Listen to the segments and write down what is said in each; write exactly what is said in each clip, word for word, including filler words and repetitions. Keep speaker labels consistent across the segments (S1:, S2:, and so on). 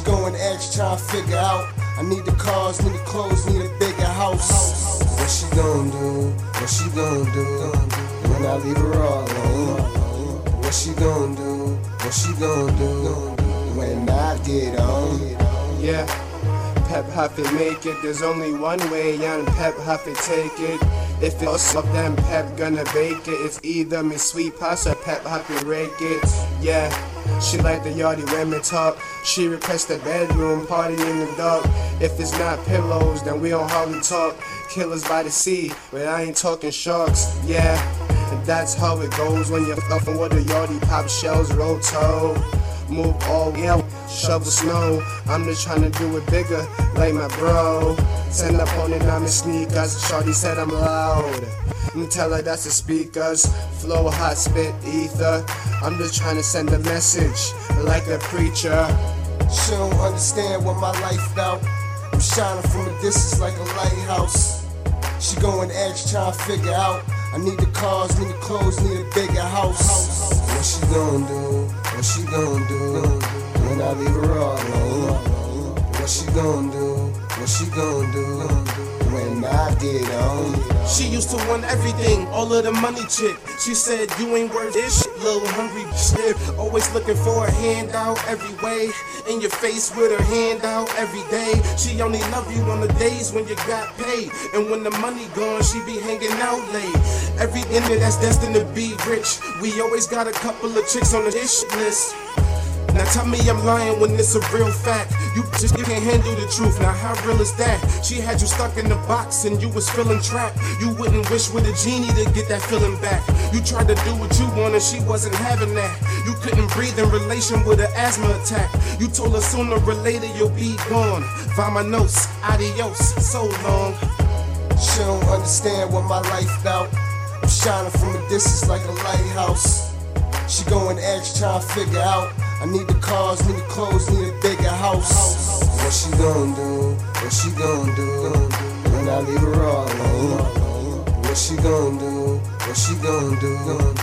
S1: going edge, trying to figure out. I need the cars, need the clothes, need a bigger house. What she gon' do? What she gon' do? When I leave her all alone. What she gon' do? What she gon' do? When I get on.
S2: Yeah, Pep Huffy make it. There's only one way, young Pep Huffy take it. If it's up, then Pep gonna bake it. It's either me sweet pus or Pep Huffy rake it. Yeah, she like the yardie women talk. She requests a bedroom party in the dark. If it's not pillows, then we don't hardly talk. Killers by the sea, but I ain't talking sharks. Yeah, and that's how it goes when you're fluffing with a yardie. Pop shells, roll toe. Move all yeah, shovel snow. I'm just trying to do it bigger, like my bro. Send up on it, I'm in sneakers. Shorty said I'm loud. And tell her that's the speakers. Flow hot, spit ether. I'm just trying to send a message, like a preacher.
S1: She don't understand what my life about. I'm shining from a distance like a lighthouse. She going edge, trying to figure out. I need the cars, need the clothes, need a bigger house. What she gon' do? What she gon' do? When I leave her all alone. What she gon' do? What she gon' do? When I get on.
S2: She used to want everything, all of the money chick. She said you ain't worth this shit, little hungry shit. Always looking for a handout every way. In your face with her hand out every day. She only love you on the days when you got paid. And when the money gone, she be hanging out late. Every inner that's destined to be rich. We always got a couple of chicks on the dish list. Now tell me I'm lying when it's a real fact. You just you can't handle the truth, now how real is that? She had you stuck in the box and you was feeling trapped. You wouldn't wish with a genie to get that feeling back. You tried to do what you wanted, she wasn't having that. You couldn't breathe in relation with an asthma attack. You told her sooner or later you'll be gone. Vamonos, adios, so long.
S1: She don't understand what my life about. I'm shining from a distance like a lighthouse. She going edge, trying to figure out. I need the cars, need the clothes, need a bigger house. What she gon' do? What she gon' do? When I leave her all alone. What she gon' do? What she gon' do?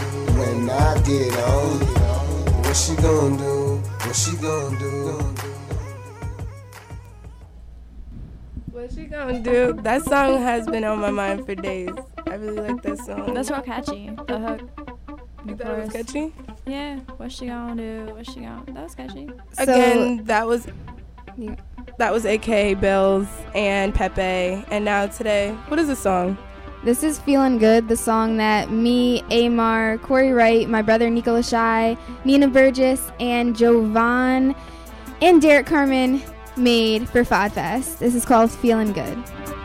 S1: When I get on. What she gon' do? What she gon' do?
S3: What she gonna do? That song has been on my mind for days. I really like that song.
S4: That's real catchy. The hook.
S3: You thought it was catchy?
S4: Yeah. What she gonna do? What she gonna? That was catchy.
S3: So, Again, that was that was A K A Bills and Pepe. And now today, what is the song?
S5: This is Feeling Good, the song that me, Amar, Corey Wright, my brother Nicola Shai, Nina Burgess, and Jovan and Derek Carmen made for FODFest. This is called Feeling Good.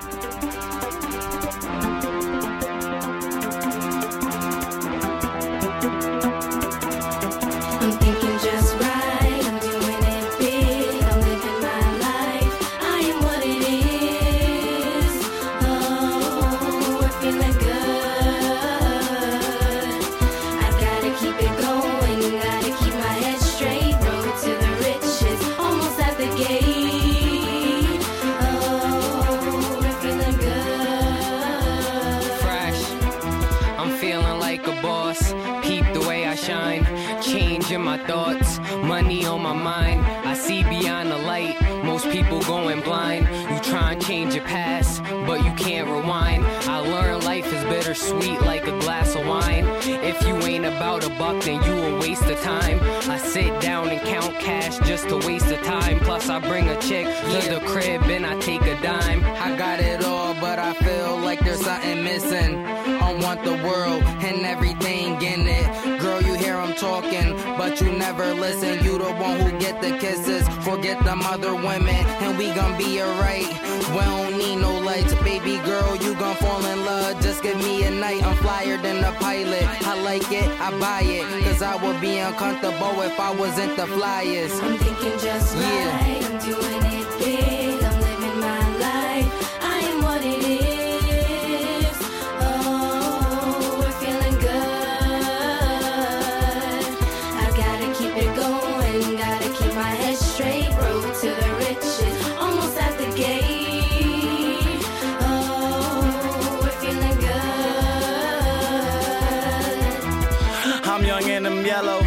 S6: My thoughts, money on my mind. I see beyond the light, most people going blind. You try and change your past, but you can't rewind. I learned life is bittersweet like a glass of wine. If you ain't about a buck, then you a waste of time. I sit down and count cash just to waste the time. Plus I bring a chick to the crib and I take a dime. I got it all, but I feel like there's something missing. I want the world and everything in it. Girl, you hear I'm talking, but you never listen. You the one who get the kisses. Forget them other women, and we gon' be alright. We don't need no lights, baby girl, you gon' fall in love. Just give me a night, I'm flyer than a pilot. I like it, I buy it, cause I would be uncomfortable if I wasn't the flyest.
S7: I'm thinking just
S6: yeah.
S7: right, I'm doing it big, I'm living my life, I am what it is. Oh, we're feeling good. I gotta keep it going, gotta keep my head straight. Road to the riches, almost at the gate. Oh, we're feeling good.
S8: I'm young and I'm yellow. My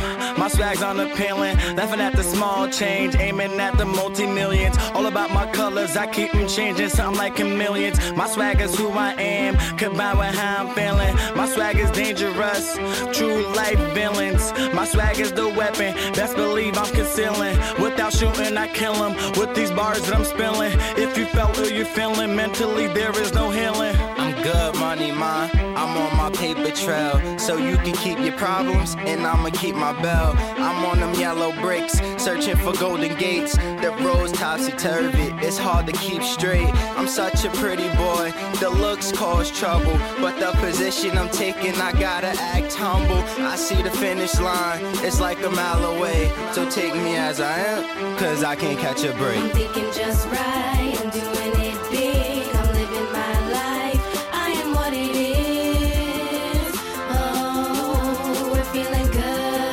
S8: My swag's unappealing, laughing at the small change, aiming at the multi-millions. All about my colors, I keep them changing, something like chameleons. My swag is who I am, combined with how I'm feeling. My swag is dangerous, true life villains. My swag is the weapon, best believe I'm concealing. Without shooting, I kill them with these bars that I'm spilling. If you felt ill, you're feeling mentally, there is no healing.
S9: I'm good, money, ma. I'm on my paper trail, so you can keep your problems, and I'ma keep my bell. I'm on them yellow bricks, searching for golden gates. The road's topsy-turvy, it's hard to keep straight. I'm such a pretty boy, the looks cause trouble, but the position I'm taking, I gotta act humble. I see the finish line, it's like a mile away, so take me as I am, cause I can't catch a break.
S7: I'm thinking just right, I'm doing it big, I'm living my life, I am what it is. Oh, we're feeling good.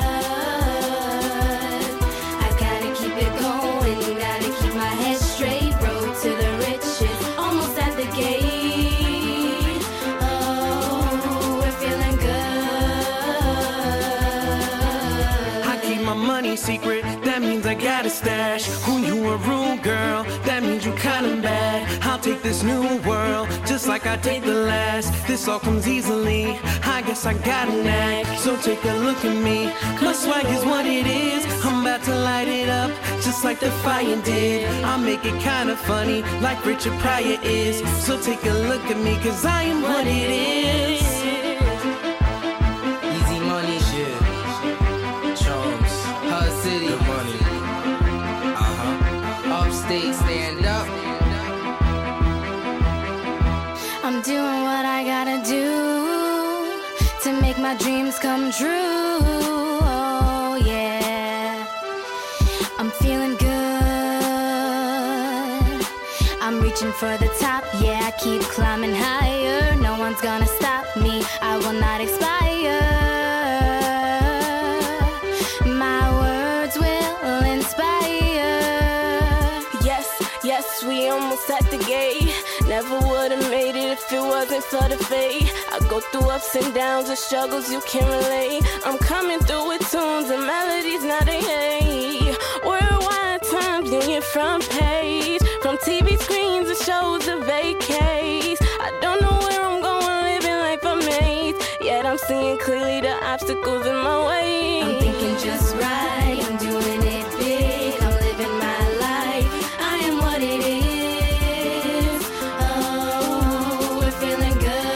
S7: I gotta keep it going, gotta keep my head straight. Road to the riches, almost at the gate. Oh, we're feeling good.
S8: I keep my money secret, that means I got a stash. Who you a rude girl, that means you kinda bad. I'll take this new world, just like I take the last. This all comes easily, I guess I got a knack. So take a look at me, my swag is what it is. I'm about to light it up, just like the fire did. I'll make it kinda funny, like Richard Pryor is. So take a look at me, cause I am what it is.
S9: Easy money, shit. Charles, Hud City, the money. Uh-huh. Upstate, stand up.
S7: I'm doing what I gotta do to make my dreams come true. Oh yeah, I'm feeling good. I'm reaching for the top, yeah, I keep climbing higher. No one's gonna stop me, I will not expire. My words will inspire.
S3: Yes, yes, we almost at the gate. Never would've made it if it wasn't for the fate. I go through ups and downs and struggles you can relate. I'm coming through with tunes and melodies, now they hate. Worldwide Times, Union front page. From T V screens and shows to vacates. I don't know where I'm going, living life a maze. Yet I'm seeing clearly the obstacles in my way.
S7: I'm thinking just right, I'm doing it big, I'm living my life, I am what it is. Oh, we're feeling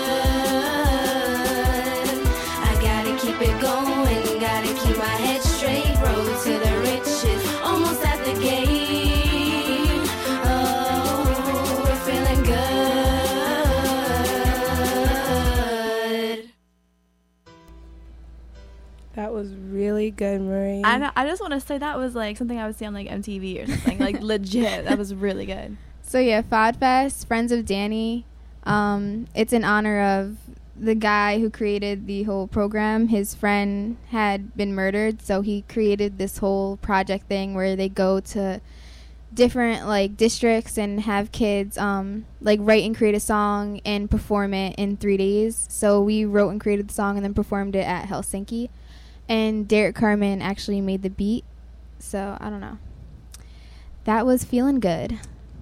S7: good. I gotta keep it going, gotta keep my head straight. Road to the riches, almost at the gate. Oh, we're feeling good.
S3: That was really good, Marie.
S4: I know, I just want to say that was like something I would see on like M T V or something. Like legit. That was really good.
S5: So yeah, FodFest, Friends of Danny. Um, it's in honor of the guy who created the whole program. His friend had been murdered, so he created this whole project thing where they go to different like districts and have kids um, like write and create a song and perform it in three days. So we wrote and created the song and then performed it at Helsinki. And Derek Carmen actually made the beat. So I don't know. That was feeling good.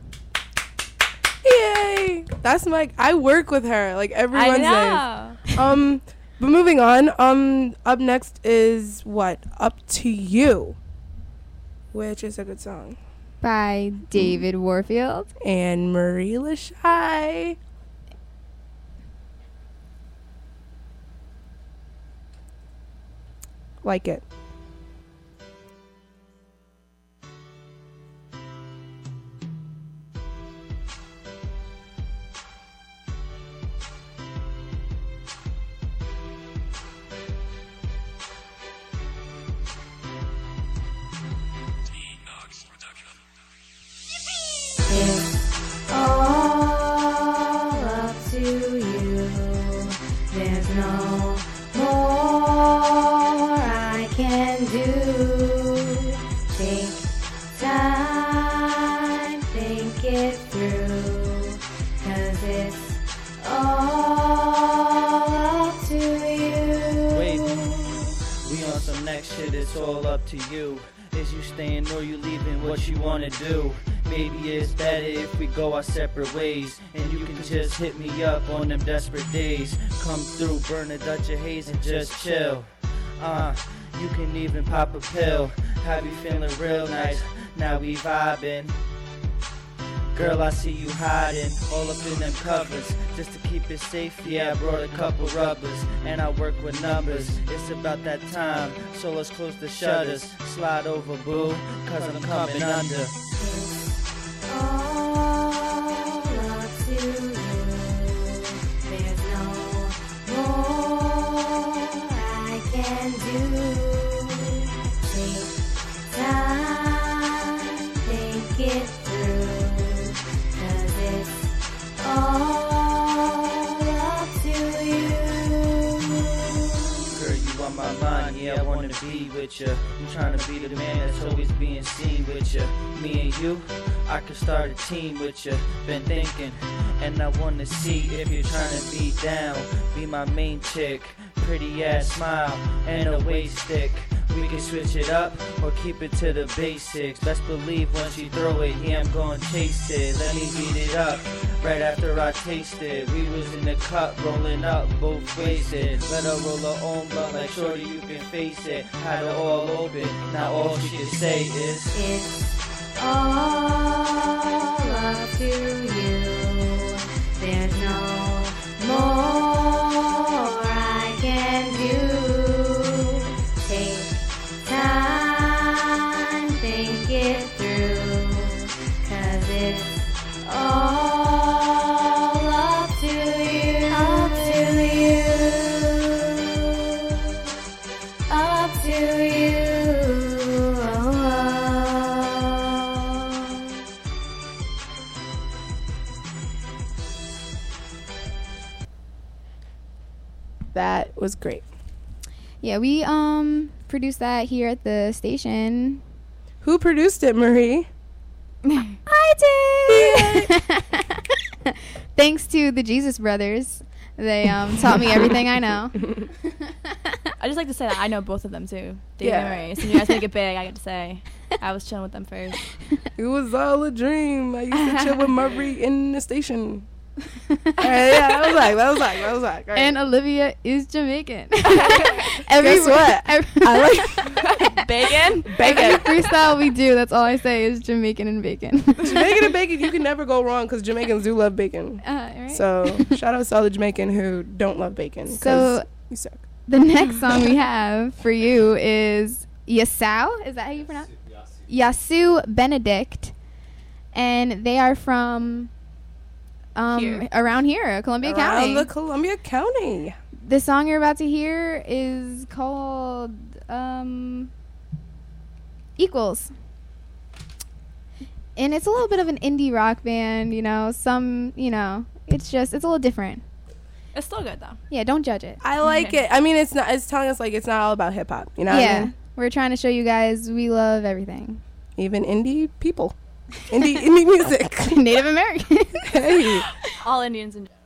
S3: Yay! That's my. I work with her like every
S4: I
S3: Wednesday.
S4: know.
S3: Um, but moving on. Um, up next is what? Up to You, which is a good song.
S5: By David Warfield.
S3: And Marie Lachey. Like it.
S7: It's all up to you. There's no more I can
S10: to you. Is you staying or you leaving? What you wanna do? Maybe it's better if we go our separate ways, and you can just hit me up on them desperate days. Come through, burn a Dutch of haze and just chill. Uh, you can even pop a pill. Have you feeling real nice? Now we vibing. Girl, I see you hiding all up in them covers. Just to keep it safe, yeah, I brought a couple rubbers. And I work with numbers, it's about that time. So let's close the shutters. Slide over, boo, cause I'm coming under.
S7: All up to you. There's no more I can do. Take time, think it through. All up to you.
S10: Girl, you on my mind, yeah, I wanna be with ya. I'm trying to be the man that's always being seen with ya. Me and you, I could start a team with ya. Been thinking, and I wanna see if you're trying to be down. Be my main chick, pretty ass smile, and a waist stick. We can switch it up or keep it to the basics. Best believe once you throw it, yeah, I'm gonna chase it. Let me beat it up right after I taste it. We was in the cup, rolling up, both wasted. Let her roll her own blunt like shorty, you can face it. Had her all open, now all she can say is
S7: it's all up to you. There's no more I can do. Take time, think it through, cause it's all up to you, up to you, up to you.
S11: That was great.
S5: Yeah, we um produced that here at the station.
S11: Who produced it, Marie?
S5: I did. Thanks to the Jesus Brothers. They um taught me everything I know.
S4: I just like to say that I know both of them too. Dave
S11: Yeah.
S4: and Marie. So you guys make it big, I get to say. I was chilling with them first.
S11: It was all a dream. I used to chill with Marie in the station. All right, yeah, that was like, that was like, that was like. All right.
S5: And Olivia is Jamaican.
S11: Guess what?
S5: Every,
S11: I like
S4: Bacon?
S11: bacon.
S5: every freestyle we do, that's all I say is Jamaican and bacon.
S11: Jamaican and bacon, you can never go wrong because Jamaicans do love bacon.
S5: Uh, right?
S11: So shout out to all the Jamaican who don't love bacon. 'Cause
S5: So
S11: you suck.
S5: the next song we have for you is Yasau. Is that how you pronounce it? Yasu Benedict. And they are from um,
S4: Here.
S5: around here, Columbia
S11: Around
S5: County.
S11: the Columbia County.
S5: The song you're about to hear is called um, Equals. And it's a little bit of an indie rock band, you know, some, you know, it's just, it's a little different.
S4: It's still good though.
S5: Yeah, don't judge it.
S11: I like
S4: Okay.
S11: it. I mean, it's not. It's telling us like it's not all about hip hop. You know what I
S5: Yeah,
S11: mean?
S5: we're trying to show you guys we love everything.
S11: Even indie people, indie indie music.
S5: Native American.
S11: Hey.
S4: All Indians in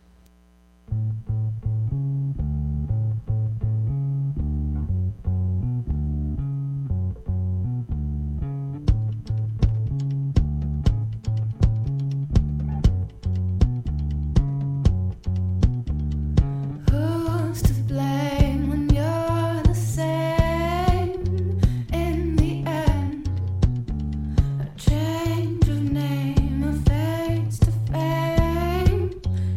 S7: Who's to blame when you're the same in the end? A change of name, a face to fame.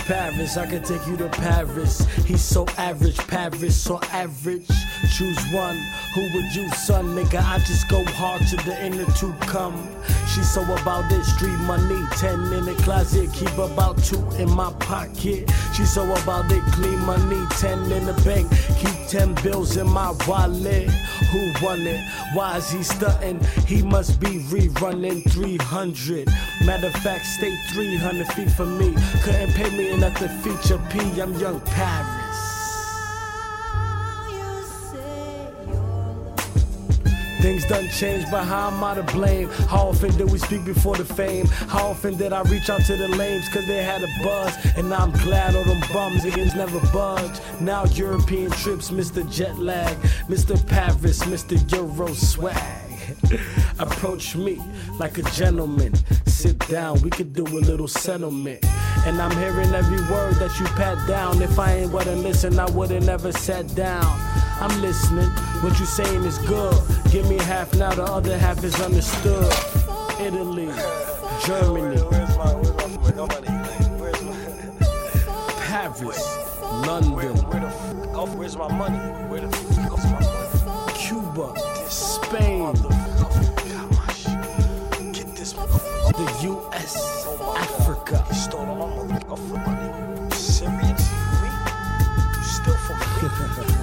S12: Paris, I can take you to Paris. He's so average, Paris so average. Choose one, who would you, son? Nigga, I just go hard to the inner two come. She's so about this street money, ten in the closet, keep about two in my pocket. She's so about it, clean money, ten in the bank, keep ten bills in my wallet. Who won it? Why is he stuntin'? He must be rerunning three hundred. Matter of fact, stay three hundred feet from me. Couldn't pay me enough to feature P, I'm Young Paris. Things done changed, but how am I to blame? How often did we speak before the fame? How often did I reach out to the lames cause they had a buzz? And I'm glad all them bums against never budge. Now European trips, Mister Jet Lag, Mister Paris, Mister Euro Swag. Approach me like a gentleman. Sit down, we could do a little settlement. And I'm hearing every word that you pat down. If I ain't wouldn't listen, I would've never sat down. I'm listening, what you saying is good. Give me half now, the other half is understood. Italy, Germany, Paris, London,
S13: where's my money? Where the fuck is my money?
S12: Cuba, Spain,
S13: Get this
S12: the U S, Africa.
S13: You stole all my motherfucking money. You serious? You still for me?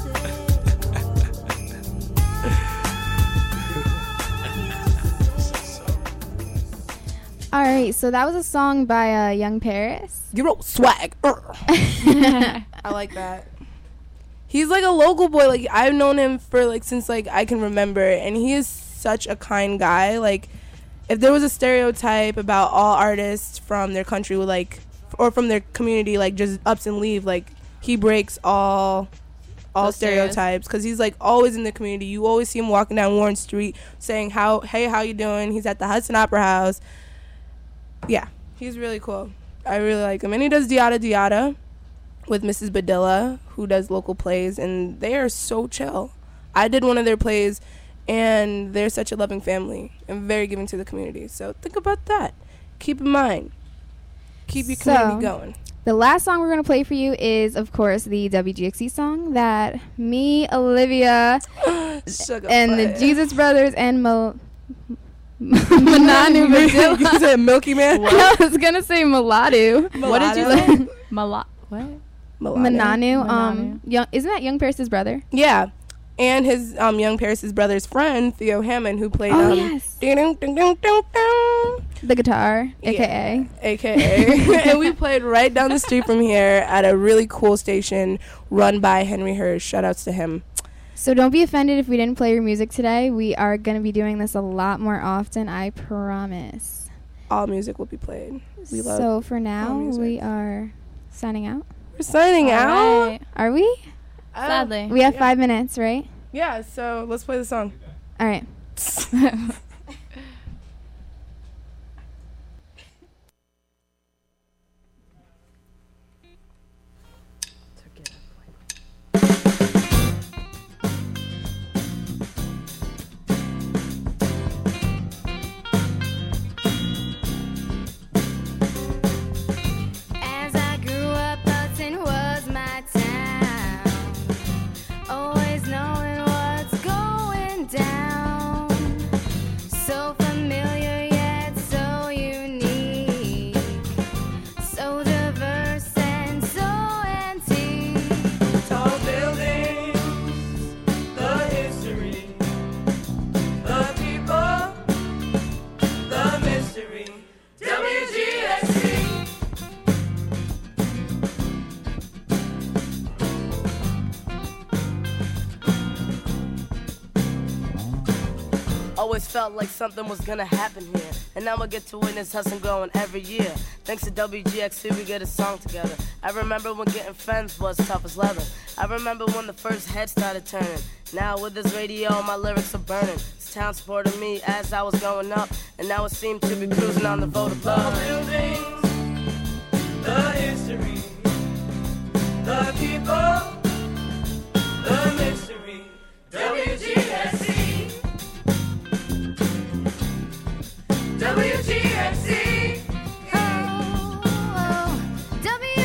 S5: All right, so that was a song by uh, Young Paris.
S11: Euro Swag. I like that. He's like a local boy. Like I've known him for like since like I can remember, and he is such a kind guy. Like if there was a stereotype about all artists from their country, with like or from their community, like just ups and leave, like he breaks all all
S4: Those
S11: stereotypes because he's like always in the community. You always see him walking down Warren Street saying how hey how you doing. He's at the Hudson Opera House. Yeah, he's really cool. I really like him. And he does Diada Diada with Missus Badilla, who does local plays, and they are so chill. I did one of their plays, and they're such a loving family and very giving to the community. So think about that. Keep in mind. Keep your community
S5: So,
S11: going.
S5: The last song we're going to play for you is, of course, the W G X C song that me, Olivia,
S11: Sugar
S5: and the
S11: Fire.
S5: Jesus Brothers and Mo... Mananu Badilla.
S11: You said Milky Man?
S5: I was going to say Mulatu.
S4: What did you say? Mala- what?
S5: Mananu.
S4: Mananu.
S5: Um, young, isn't that Young Paris' brother?
S11: Yeah. And his um, Young Paris' brother's friend, Theo Hammond, who played
S5: Oh,
S11: um,
S5: yes.
S11: ding, ding, ding, ding, ding, ding.
S5: The guitar, a k a.
S11: A K A And we played right down the street from here at a really cool station run by Henry Hirsch. Shout outs to him.
S5: So don't be offended if we didn't play your music today. We are going to be doing this a lot more often, I promise.
S11: All music will be played. We love
S5: So for
S11: all
S5: now,
S11: music.
S5: we are signing out.
S11: We're signing
S4: All
S11: out.
S4: right.
S5: Are we?
S11: Uh,
S4: Sadly.
S5: We have
S11: yeah.
S5: five minutes, right?
S11: Yeah, so let's play the song.
S5: All right.
S7: As I grew up, Hudson was my town. Always knowing what's going down. So familiar yet so unique. So diverse and so antique.
S8: Tall buildings, the history, the people, the mystery. W G X C.
S14: Always felt like something was gonna happen here, and now I get to witness Hudson growing every year. Thanks to W G X C, we get a song together. I remember when getting friends was tough as leather. I remember when the first head started turning. Now with this radio, my lyrics are burning. This town supported me as I was growing up, and now it seemed to be cruising on the vote of love.
S8: Buildings, the history, the people, the mystery. W G X C. W G X C.
S7: Oh, W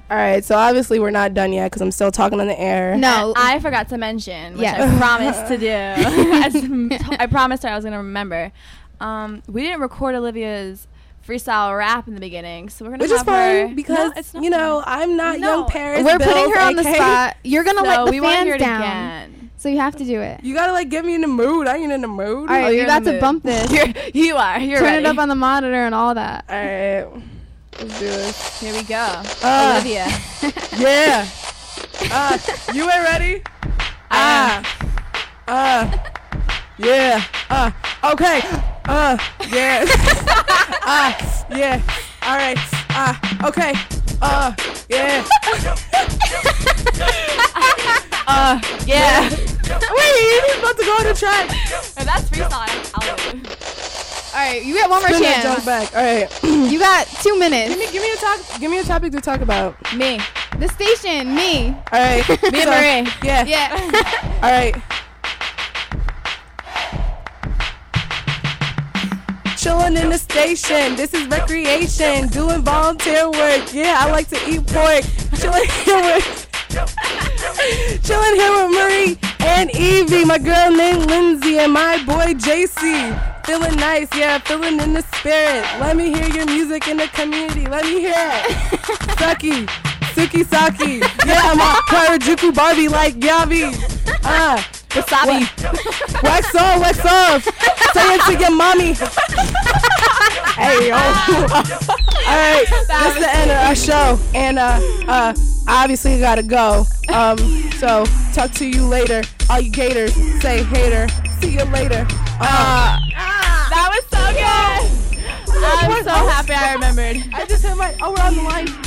S11: All right, so obviously we're not done yet because I'm still talking on the air.
S5: No.
S4: I forgot to mention, which
S5: Yes.
S4: I promised to do. As I promised her I was going to remember. Um, we didn't record Olivia's freestyle rap in the beginning, so we're going to
S11: Which
S4: have
S11: is fine
S4: her.
S11: because,
S4: No, it's not
S11: you know,
S4: fine.
S11: I'm not
S4: No.
S11: young Paris.
S5: We're
S11: Bills,
S5: putting her on the
S11: A K.
S5: spot. You're gonna
S4: So
S5: let the
S4: we wanna hear
S5: fans
S4: it
S5: down.
S4: again.
S5: So you have to do it.
S11: You gotta like get me in the mood. I ain't in the mood.
S5: All right,
S4: Oh,
S5: you
S4: you're
S5: got
S4: in the
S5: to
S4: mood.
S5: bump this.
S4: You're, you are. You're
S5: Turn
S4: ready.
S5: it up on the monitor and all that.
S11: All right, let's do this.
S4: Here we go.
S11: Uh,
S4: Olivia.
S11: Yeah. Uh, you ain't ready? Ah. Uh. Yeah. Uh. Okay. Uh. Yeah. uh. Yeah. All right. Uh. Okay. Uh. Yeah. uh.
S4: Yeah.
S11: Wait, you're about to go on the track.
S4: Oh, that's freestyle. I'll do it.
S5: All right, you get one more
S11: Spin that junk
S5: chance.
S11: back. All right.
S5: You got two minutes.
S11: Give me, give me a topic. Give me a topic to talk about.
S4: Me.
S5: The station, me.
S11: All right.
S4: Me and Marie.
S11: Yeah.
S5: Yeah.
S11: All right. Chilling in the station. This is recreation. Doing volunteer work. Yeah, I like to eat pork. Chilling here with, chilling here with Marie and Evie. My girl named Lindsay and my boy J C. Feeling nice, yeah, feeling in the spirit. Let me hear your music in the community. Let me hear it. Sucky, Suki Saki. Yeah, I'm a Harajuku Barbie like Yavi. Uh,
S4: Wasabi.
S11: Wax on, wax off. Say it to your mommy. Hey, yo. All right, this is the end of our show. And uh, uh, obviously, gotta go. Um, so, talk to you later. All you gators, say hater. See you later. Uh,
S4: That was so good. I'm so happy I remembered.
S11: I just hit my, oh, we're on the line.